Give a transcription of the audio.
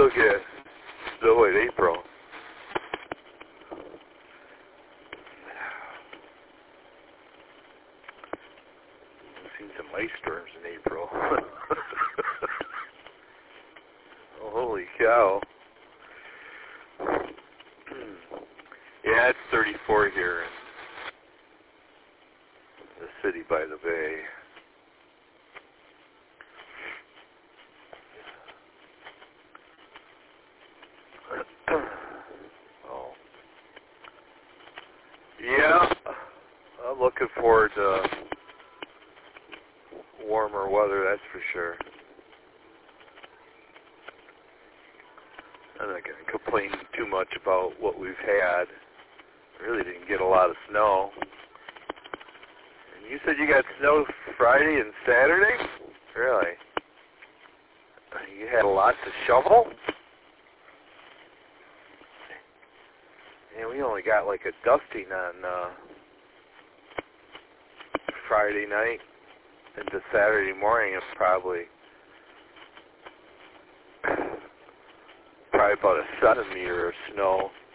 still get snow in April. I've seen some ice storms in April. Oh, holy cow. Yeah, it's 34 here in the city by the bay. Oh. Yeah, I'm looking forward to warmer weather, that's for sure. I'm not going to complain too much about what we've had. Really didn't get a lot of snow. And you said you got snow Friday and Saturday? Really? You had a lot to shovel? And we only got like a dusting on Friday night into Saturday morning. It's probably about a centimeter of snow.